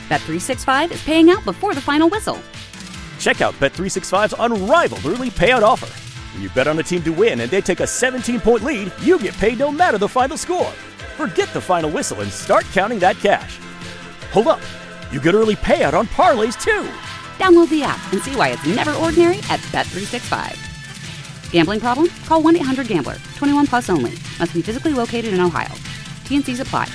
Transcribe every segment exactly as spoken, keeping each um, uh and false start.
Bet three sixty-five is paying out before the final whistle. Check out Bet three sixty-five's unrivaled early payout offer. When you bet on a team to win and they take a seventeen-point lead, you get paid no matter the final score. Forget the final whistle and start counting that cash. Hold up. You get early payout on parlays, too. Download the app and see why it's never ordinary at Bet three sixty-five. Gambling problem? Call one eight hundred gambler. twenty-one plus only. Must be physically located in Ohio. T and C's apply.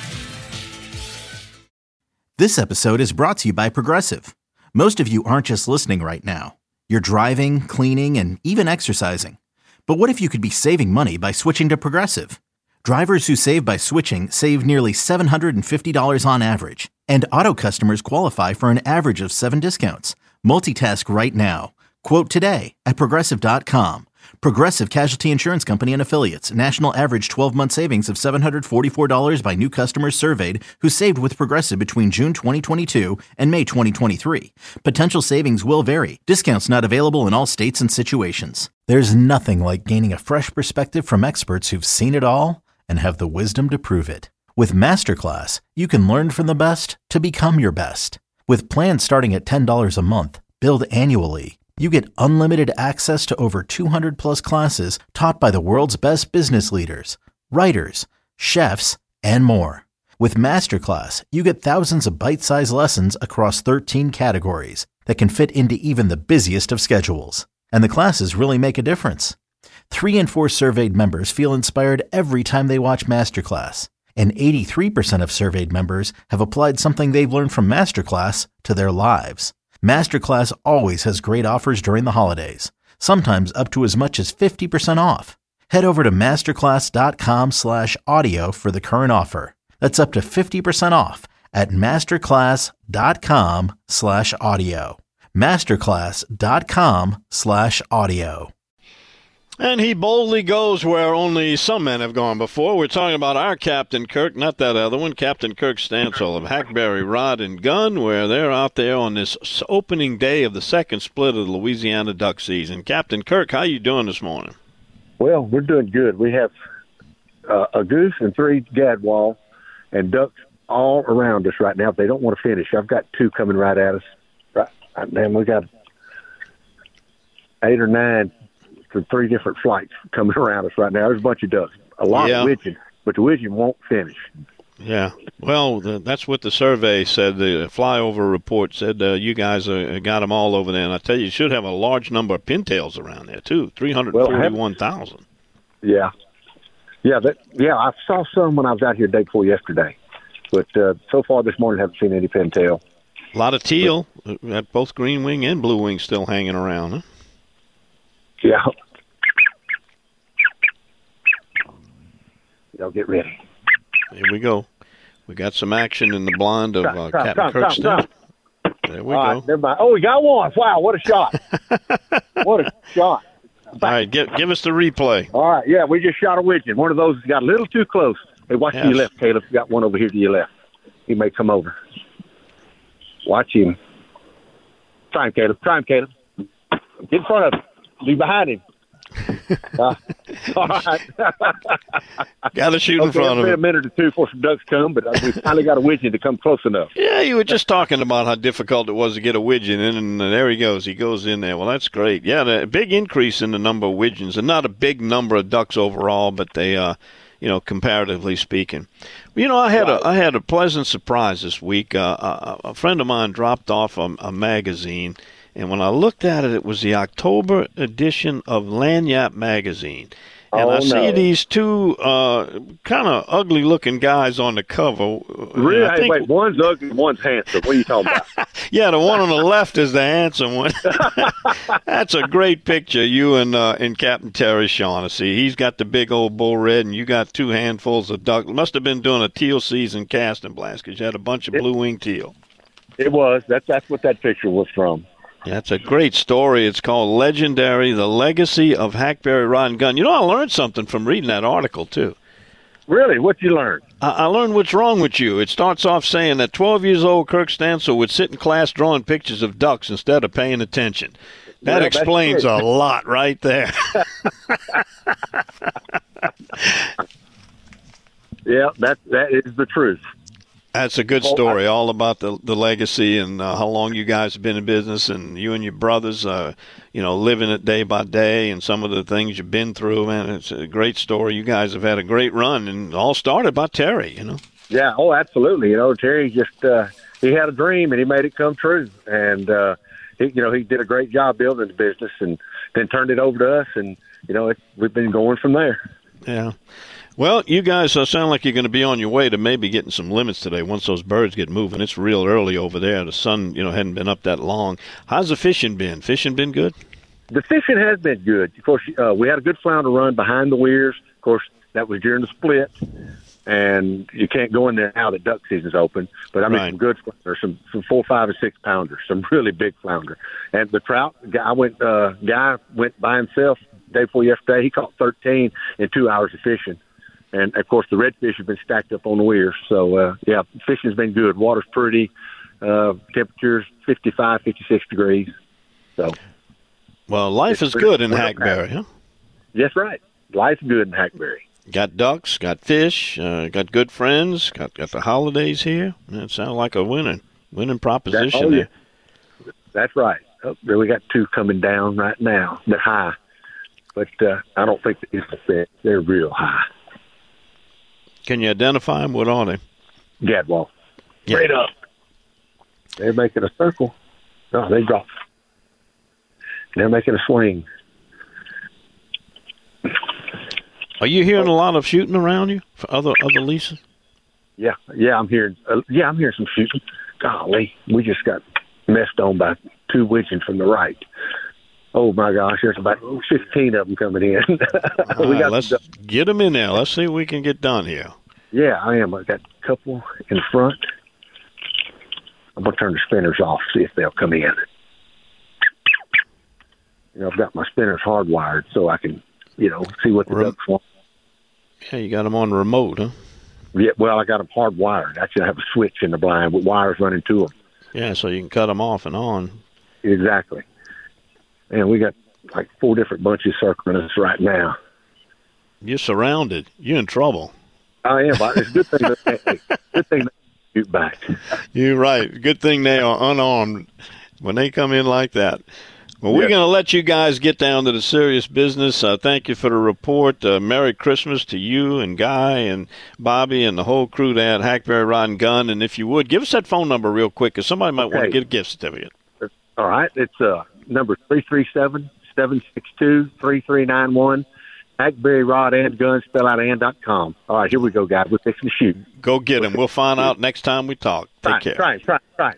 This episode is brought to you by Progressive. Most of you aren't just listening right now. You're driving, cleaning, and even exercising. But what if you could be saving money by switching to Progressive? Drivers who save by switching save nearly seven hundred fifty dollars on average. And auto customers qualify for an average of seven discounts. Multitask right now. Quote today at Progressive dot com. Progressive Casualty Insurance Company and Affiliates. National average twelve-month savings of seven hundred forty-four dollars by new customers surveyed who saved with Progressive between June twenty twenty-two and May twenty twenty-three. Potential savings will vary. Discounts not available in all states and situations. There's nothing like gaining a fresh perspective from experts who've seen it all and have the wisdom to prove it. With Masterclass, you can learn from the best to become your best. With plans starting at ten dollars a month, billed annually, you get unlimited access to over two hundred plus classes taught by the world's best business leaders, writers, chefs, and more. With Masterclass, you get thousands of bite-sized lessons across thirteen categories that can fit into even the busiest of schedules. And the classes really make a difference. Three in four surveyed members feel inspired every time they watch Masterclass. And eighty-three percent of surveyed members have applied something they've learned from Masterclass to their lives. Masterclass always has great offers during the holidays, sometimes up to as much as fifty percent off. Head over to masterclass.com slash audio for the current offer. That's up to fifty percent off at masterclass.com slash audio. Masterclass.com slash audio. And he boldly goes where only some men have gone before. We're talking about our Captain Kirk, not that other one, Captain Kirk Stansel of Hackberry Rod and Gun, where they're out there on this opening day of the second split of the Louisiana duck season. Captain Kirk, how you doing this morning? Well, we're doing good. We have uh, a goose and three gadwall and ducks all around us right now. They don't want to finish. I've got two coming right at us. Right, and we got eight or nine for three different flights coming around us right now. There's a bunch of ducks, a lot yeah. of widgeon, but the widgeon won't finish. Yeah, well, the, that's what the survey said. The flyover report said uh, you guys uh, got them all over there. And I tell you, you should have a large number of pintails around there, too, three hundred forty-one thousand. Well, yeah. Yeah, that, yeah, I saw some when I was out here the day before yesterday. But uh, so far this morning, I haven't seen any pintail. A lot of teal, but, uh, at both green wing and blue wing still hanging around, huh? Yeah. Y'all get ready. Here we go. We got some action in the blind of uh, come, Captain come, Kirkston. There we All go. right, never mind. Oh, we got one. Wow, what a shot. What a shot. All right, give, give us the replay. All right, yeah, we just shot a widgeon. One of those got a little too close. Hey, watch Yes. to your left, Caleb. Got one over here to your left. He may come over. Watch him. Try him, Caleb. Try him, Caleb. Get in front of him. Be behind him. Uh, all right. Got to shoot okay, in front of it'll be him. a minute or two before some ducks come, but we finally got a widgeon to come close enough. Yeah, you were just talking about how difficult it was to get a widgeon in, and there he goes. He goes in there. Well, that's great. Yeah, a big increase in the number of widgeons, and not a big number of ducks overall, but they, uh, you know, comparatively speaking. You know, I had a I had a pleasant surprise this week. Uh, a, a friend of mine dropped off a, a magazine. And when I looked at it, it was the October edition of Lagniappe magazine. And oh, I see no. these two uh, kind of ugly-looking guys on the cover. Really? I Hey, think, wait, one's ugly, one's handsome. What are you talking about? yeah, the one on the left is the handsome one. That's a great picture, you and uh, and Captain Terry Shaughnessy. He's got the big old bull red, and you got two handfuls of duck. Must have been doing a teal season casting blast because you had a bunch of blue-winged teal. It was. That's, that's what that picture was from. Yeah, it's a great story. It's called Legendary, The Legacy of Hackberry Rod and Gun. You know, I learned something from reading that article, too. Really? What'd you learn? I, I learned what's wrong with you. It starts off saying that twelve years old Kirk Stansel would sit in class drawing pictures of ducks instead of paying attention. That Yeah, explains a lot right there. Yeah, that that is the truth. That's a good story, all about the the legacy and uh, how long you guys have been in business, and you and your brothers, uh, you know, living it day by day, and some of the things you've been through. Man, it's a great story. You guys have had a great run, and all started by Terry, you know. Yeah, oh, absolutely. You know, Terry just uh, he had a dream and he made it come true, and uh, he, you know, he did a great job building the business, and then turned it over to us, and you know, it, we've been going from there. Yeah. Well, you guys uh, sound like you're going to be on your way to maybe getting some limits today once those birds get moving. It's real early over there. The sun, you know, hadn't been up that long. How's the fishing been? Fishing been good? The fishing has been good. Of course, uh, we had a good flounder run behind the weirs. Of course, that was during the split, and you can't go in there now that duck season's open. But I mean, Right. some good flounder, some some four, five, and six pounders, some really big flounder. And the trout, I went. Uh, guy went by himself the day before yesterday. He caught thirteen in two hours of fishing. And, of course, the redfish have been stacked up on the weirs. So, uh, yeah, fishing's been good. Water's pretty. Uh, temperature's fifty-five, fifty-six degrees. So, Well, life is good in Hackberry, huh? that's right. Life's good in Hackberry. Got ducks, got fish, uh, got good friends, got got the holidays here. That sounds like a winning, winning proposition That- oh, there. yeah. That's right. Oh, we got two coming down right now. They're high. But uh, I don't think they're fit. They're real high. Can you identify them? What are they? Gadwall. Yeah. Straight up. They're making a circle. No, they dropped. They're making a swing. Are you hearing a lot of shooting around you for other other leases? Yeah, yeah, I'm hearing. Uh, yeah, I'm hearing some shooting. Golly, we just got messed on by two widgeons from the right. Oh my gosh, there's about fifteen of them coming in. All we right, got let's the, get them in there. Let's see what we can get done here. yeah, I am. I got a couple in front. I'm gonna turn the spinners off, see if they'll come in. You know, I've got my spinners hardwired so I can, you know, see what the Rem- ducks want. Yeah, you got them on the remote, huh? Yeah, well, I got them hardwired. Actually, I have a switch in the blind with wires running to them. Yeah, so you can cut them off and on. Exactly. And we got like four different bunches circling us right now. You're surrounded. You're in trouble. I am, but it's a good thing that hey, good thing they shoot back. You're right. Good thing they are unarmed when they come in like that. Well, we're Yes. going to let you guys get down to the serious business. Uh, thank you for the report. Uh, Merry Christmas to you and Guy and Bobby and the whole crew there at Hackberry Rod and Gun. And if you would, give us that phone number real quick because somebody might want to Okay. get a gift certificate. All right, it's uh number three three seven, seven six two, three three nine one. Hackberry Rod and Gun, spell out and dot com. All right, here we go, guys. We're fixing to shoot. Go get them. We'll find out next time we talk. Take Try, care. try, try, try.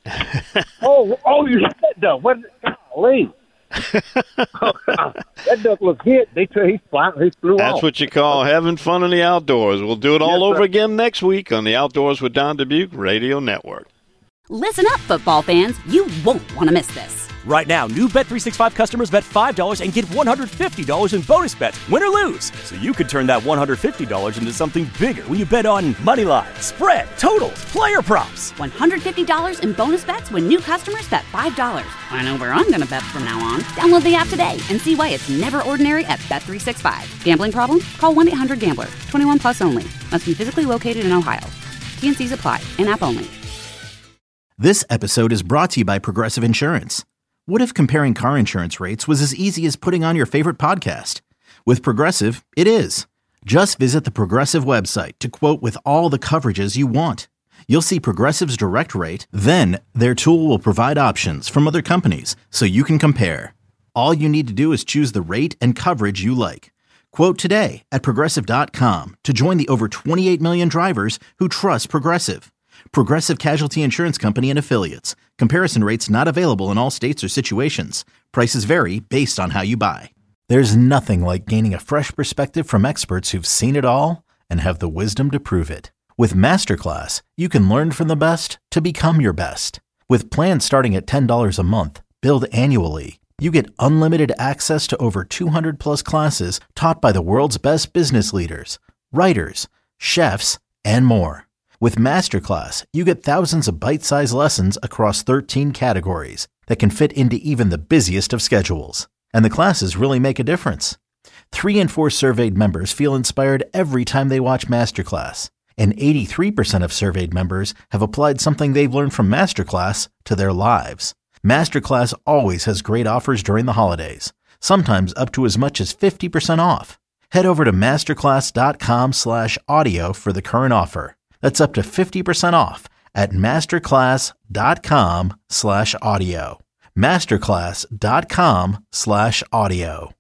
oh, oh, you hit that duck. What? Golly. oh, that duck looks hit. They he fly, he flew That's off. what you call having fun in the outdoors. We'll do it all Yes, over sir. again next week on the Outdoors with Don Dubuque Radio Network. Listen up, football fans. You won't want to miss this. Right now, new Bet three sixty-five customers bet five dollars and get one hundred fifty dollars in bonus bets, win or lose. So you could turn that one hundred fifty dollars into something bigger when you bet on money line, spread, totals, player props. one hundred fifty dollars in bonus bets when new customers bet five dollars. I know where I'm going to bet from now on. Download the app today and see why it's never ordinary at Bet three sixty-five. Gambling problem? Call one eight hundred gambler. twenty-one plus only. Must be physically located in Ohio. T N Cs apply. In-app only. This episode is brought to you by Progressive Insurance. What if comparing car insurance rates was as easy as putting on your favorite podcast? With Progressive, it is. Just visit the Progressive website to quote with all the coverages you want. You'll see Progressive's direct rate, then their tool will provide options from other companies so you can compare. All you need to do is choose the rate and coverage you like. Quote today at Progressive dot com to join the over twenty-eight million drivers who trust Progressive. Progressive Casualty Insurance Company and Affiliates. Comparison rates not available in all states or situations. Prices vary based on how you buy. There's nothing like gaining a fresh perspective from experts who've seen it all and have the wisdom to prove it. With Masterclass, you can learn from the best to become your best. With plans starting at ten dollars a month, billed annually, you get unlimited access to over two hundred plus classes taught by the world's best business leaders, writers, chefs, and more. With Masterclass, you get thousands of bite-sized lessons across thirteen categories that can fit into even the busiest of schedules. And the classes really make a difference. Three in four surveyed members feel inspired every time they watch Masterclass. And eighty-three percent of surveyed members have applied something they've learned from Masterclass to their lives. Masterclass always has great offers during the holidays, sometimes up to as much as fifty percent off. Head over to masterclass.com slash audio for the current offer. That's up to fifty percent off at masterclass.com slash audio. masterclass.com slash audio.